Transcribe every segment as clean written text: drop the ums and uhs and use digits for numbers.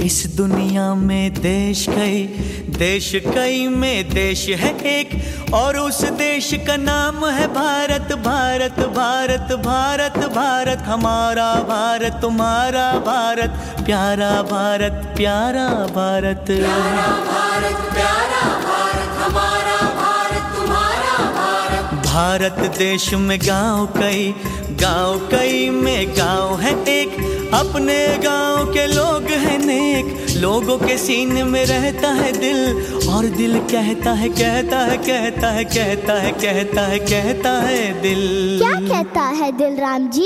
इस दुनिया में देश कई में देश है एक, और उस देश का नाम है भारत। भारत भारत भारत भारत हमारा भारत, तुम्हारा भारत, प्यारा भारत, प्यारा भारत, प्यारा भारत, प्यारा भारत, हमारा भारत, तुम्हारा भारत। भारत देश में गांव कई में गांव है एक, अपने गांव के लोग हैं नेक, लोगों के सीने में रहता है दिल, और दिल कहता है कहता है कहता है कहता है कहता है कहता है दिल। क्या कहता है दिल राम जी?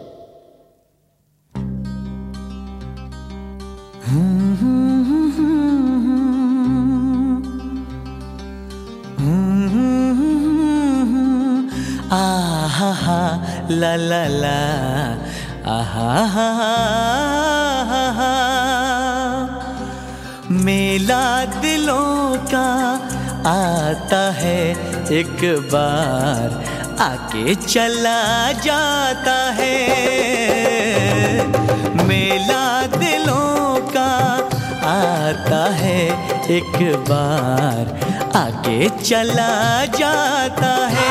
आहा हा ला ला ला, आहा हा हा, मेला दिलों का आता है एक बार, आके चला जाता है। मेला दिलों का आता है एक बार, आके चला जाता है।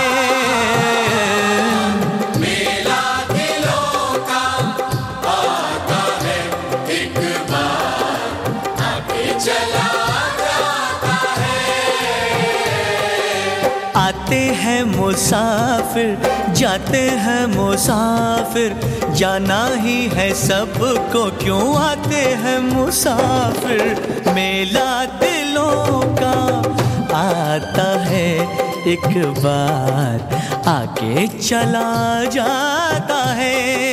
आते हैं मुसाफिर, जाते हैं मुसाफिर, जाना ही है सबको, क्यों आते हैं मुसाफिर। मेला दिलों का आता है एक बार, आके चला जाता है।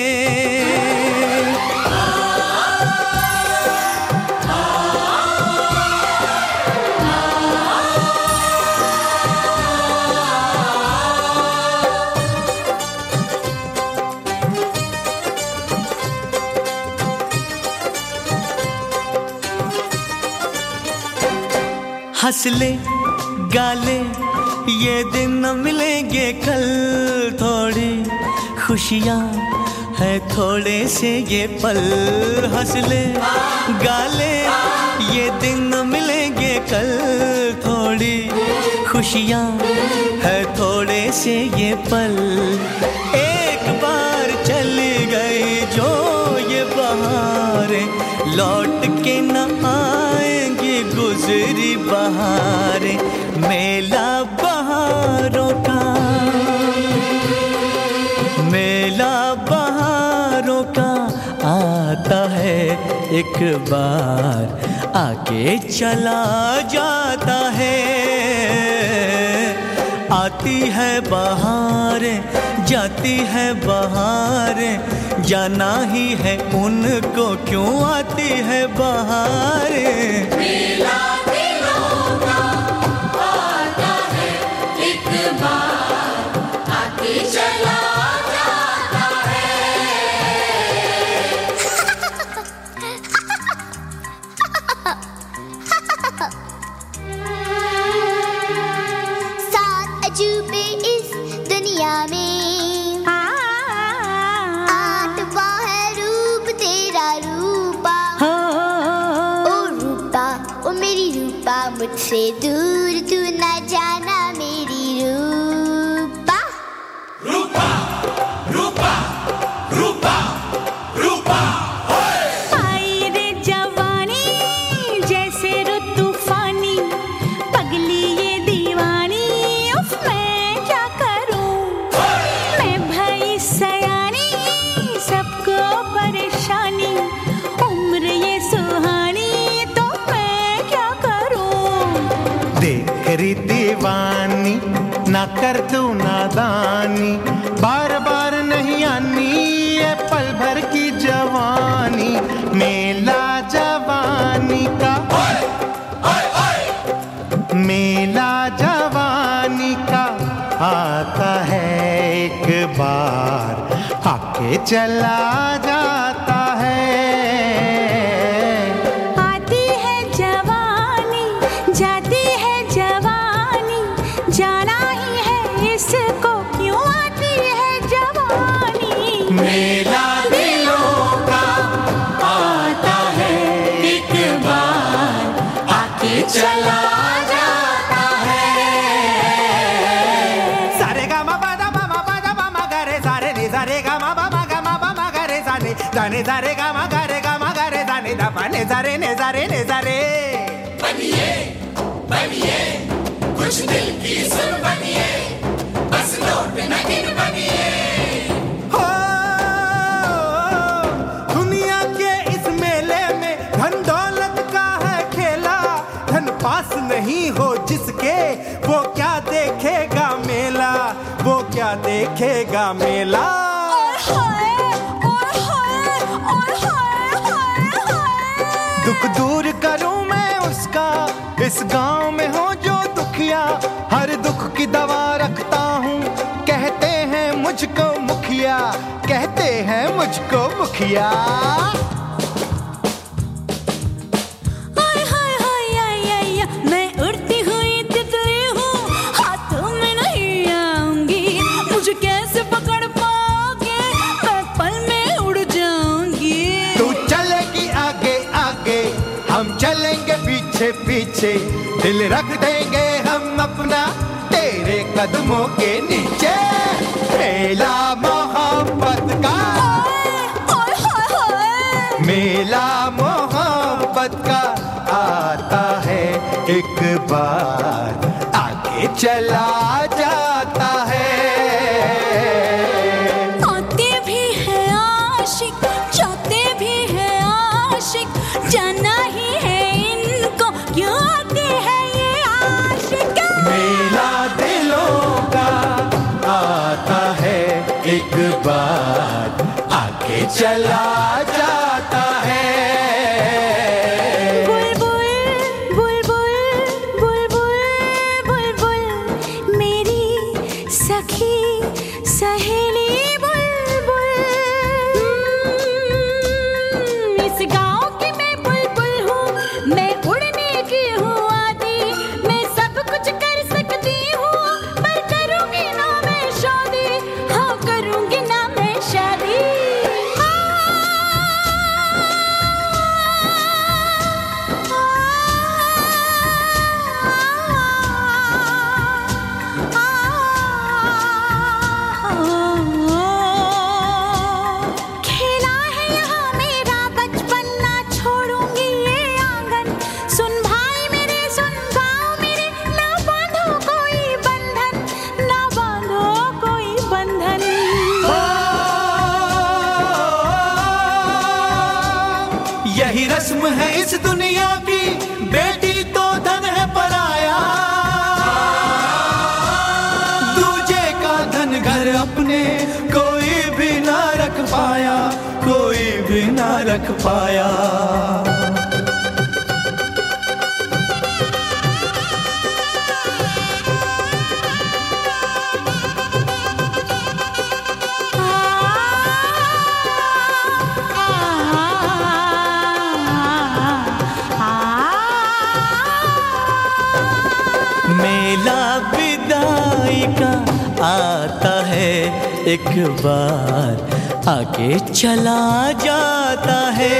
हंस ले गाले ये दिन न मिलेंगे कल, थोड़ी खुशियाँ है थोड़े से ये पल। हंस ले गाले ये दिन न मिलेंगे कल, थोड़ी खुशियाँ है थोड़े से ये पल। एक बार चली गई जो ये बहारें, लौट के न आएंगी गुजरी बहारें। मेला बहारों का, मेला बहारों का आता है एक बार, आके चला जाता है। आती है बहारें, जाती है बहारें, जाना ही है उनको, क्यों आती है बहारें। मेला दिलों का आता है एक बार, आके चला जाता है। सात अजूबे इस दुनिया में, मुझसे दूर तू न जाना मेरी रूपा। रूपा रूपा रूपा रूपा, आई रे जवानी जैसे रुत तूफानी, पगली ये दीवानी, उफ मैं क्या करूं। मैं भई सयानी, सबको परेशानी, उम्र ये सुहानी, तो मैं क्या करूं। देख री दीवानी ना कर तू नादानी, बार बार नहीं आनी ये पल भर की जवानी। मेला जवानी का, मेला जवानी का आता है एक बार, आके चला जाता है। आती है जवानी, जाती है जवानी, जाना ही है इसको, क्यों आती है जवानी। मेला दिलों का आता है एक जाने जारे गामा गारे जाने दा पाने जारे ने जारे ने जारे। बनिए बनिए कुछ दिल की सुन बनिए, बस नोट न गिन बनिए। हो दुनिया के इस मेले में धन दौलत का है खेला, धन पास नहीं हो जिसके वो क्या देखेगा मेला, वो क्या देखेगा मेला। दुख दूर करूं मैं उसका, इस गांव में हो जो दुखिया, हर दुख की दवा रखता हूँ। कहते हैं मुझको मुखिया, कहते हैं मुझको मुखिया। मैं उड़ती हुई तितली हूँ, हाथों में नहीं आऊंगी, मुझे कैसे पकड़ पाओगे, मैं पल में उड़ जाऊंगी। तू चलेगी आगे आगे, हम चलेंगे पीछे पीछे, दिल रख देंगे हम अपना तेरे कदमों के नीचे। मेला मोहब्बत का, मेला मोहब्बत का आता है एक बार, आगे चला जाता है। आते भी है आशिक, जाते भी है आशिक, जाना ही है इनको, क्यों आते हैं ये आशिक। मेला दिलों का आता है एक बार, आगे चला जाता है। बुलबुल बुलबुल बुलबुल बुलबुल, मेरी सखी सहेली बुलबुल। इस गाँव की मैं बुलबुल हूँ, मैं उड़ने की हूँ आदी, मैं सब कुछ कर सकती हूँ, पर करूँगी ना मैं शादी, हाँ करूँगी ना मैं शादी। खेला है यहाँ मेरा बचपन, ना छोड़ूंगी ये आंगन। सुन भाई मेरे, सुन गाँव मेरे, ना बांधो कोई बंधन, ना बांधो कोई बंधन। यही रस्म है इस दुनिया की, बेटी तो धन है पराया, दूजे का धन घर अपने कोई भी ना रख पाया, कोई भी ना रख पाया। मेला विदाई का आता है एक बार, आगे चला जाता है।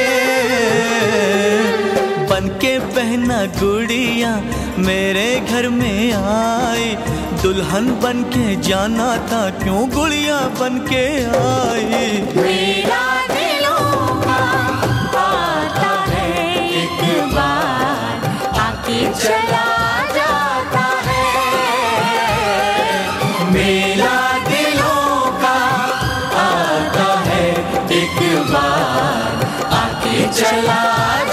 बनके बहना गुड़िया मेरे घर में आई, दुल्हन बनके जाना था, क्यों गुड़िया बनके आई। मेरा दिलों का आता है एक बार, आके चला जाता है। मेला दिलों का आता है एक बार, आगे चला